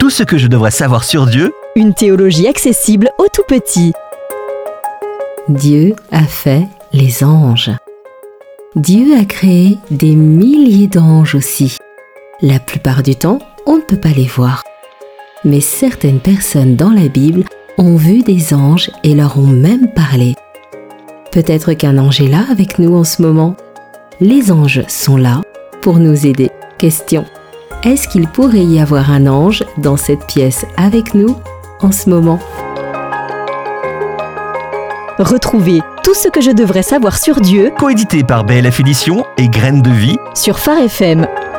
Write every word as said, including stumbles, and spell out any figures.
Tout ce que je devrais savoir sur Dieu. Une théologie accessible aux tout-petits. Dieu a fait les anges. Dieu a créé des milliers d'anges aussi. La plupart du temps, on ne peut pas les voir. Mais certaines personnes dans la Bible ont vu des anges et leur ont même parlé. Peut-être qu'un ange est là avec nous en ce moment. Les anges sont là pour nous aider. Question: est-ce qu'il pourrait y avoir un ange dans cette pièce avec nous en ce moment? Retrouvez tout ce que je devrais savoir sur Dieu, Coédité par B L F Éditions et Graines de Vie sur Phare F M.